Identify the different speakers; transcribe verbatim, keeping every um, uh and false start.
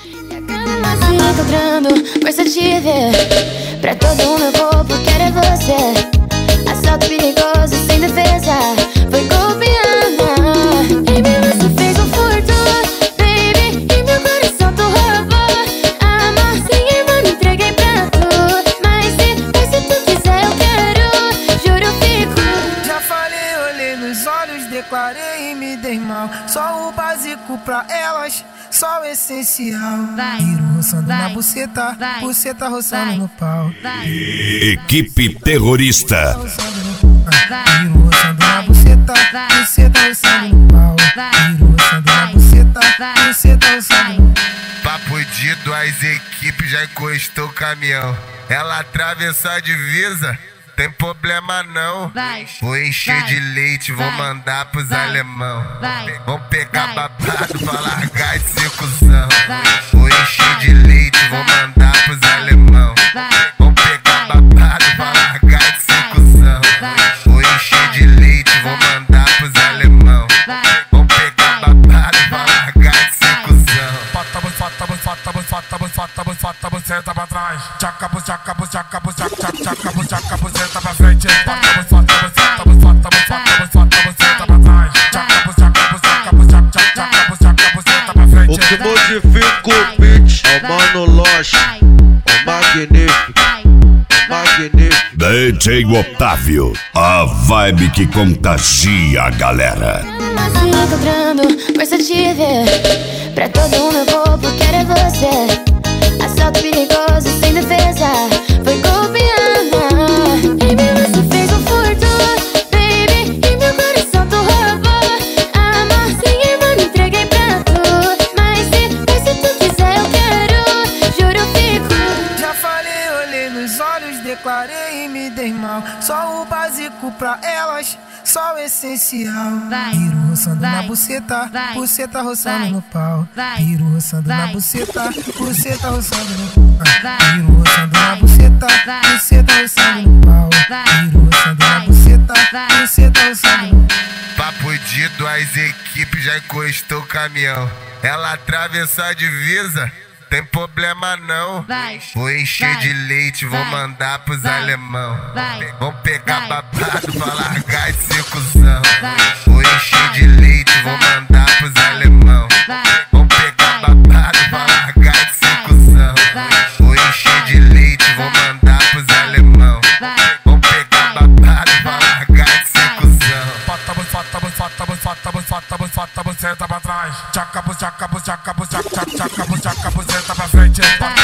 Speaker 1: Se encontrando, força de ver. Pra todo o meu corpo quero é você. Assalto perigoso, sem defesa. Foi golpeada. Em mim você fez um furto, baby. E meu coração tu roubou. Amor sem irmã, me entreguei pra tu. Mas se, mas se tu quiser eu quero. Juro eu fico.
Speaker 2: Já falei, olhei nos olhos, declarei e me dei mal. Só o básico pra elas, só o essencial. Viro roçando na buceta, buceta roçando no pau.
Speaker 3: Equipe terrorista.
Speaker 2: Viro roçando na buceta, buceta roçando no pau. Viro roçando na buceta, buceta roçando no pau.
Speaker 4: Papo de duas equipes, já encostou o caminhão. Ela atravessou a divisa, tem problema não. Vou encher de leite, vou mandar pros alemão. Vão pegar babado pra largar esse cuzão. Vou encher de leite, vou mandar pros alemão. Vão pegar babado pra largar esse cuzão. Vou encher de leite, vou mandar pros alemão. Vão pegar babado pra largar esse cuzão.
Speaker 5: Bota, bota, bota, bota, bota, bota, buceta pra trás. Tchaca, buchaca, buchaca, buchaca, tchaca, buchaca, buceta pra frente. Bota, bota, bota, bota, bota, bota, buceta pra trás. Tchaca, buchaca, buchaca, buchaca, tchaca, buchaca, buceta pra frente.
Speaker 6: O que modifica o beat é o Mano Loche, o magnífico, o magnífico.
Speaker 3: D J Otávio, a vibe que contagia a galera.
Speaker 1: Se encontrando, força de ver. Pra todo o meu corpo quero é você. Assalto perigoso, sem defesa. Foi golpeada. Em mim você fez um furto, baby. E meu coração tu roubou. Amor sem irmã, me entreguei pra tu. Mas se, mas se tu quiser eu quero. Juro eu fico.
Speaker 2: Já falei, olhei nos olhos, declarei e me dei mal. Só o básico pra elas, só o essencial. Viro roçando na buceta, buceta roçando no pau. Viro roçando na buceta, buceta roçando no pau. Viro roçando na buceta, buceta roçando no pau. Viro roçando na buceta, buceta roçando no pau.
Speaker 4: Papo de duas equipes, já encostou o caminhão. Ela atravessou a divisa, tem problema não. Vou encher de leite, vou mandar pros alemão. Vão pegar babado pra largar esse cuzão. Vou encher de leite, vou mandar pros alemão. Vão pegar babado pra largar esse cuzão. Vou encher de leite, vou mandar pros alemão. Vão pegar babado pra largar esse cuzão.
Speaker 5: Bota, bota, bota, bota, bota, bota, buceta pra trás. Tchaca, buchaca, buchaca, buchaca, tchaca, buchaca, buceta pra frente.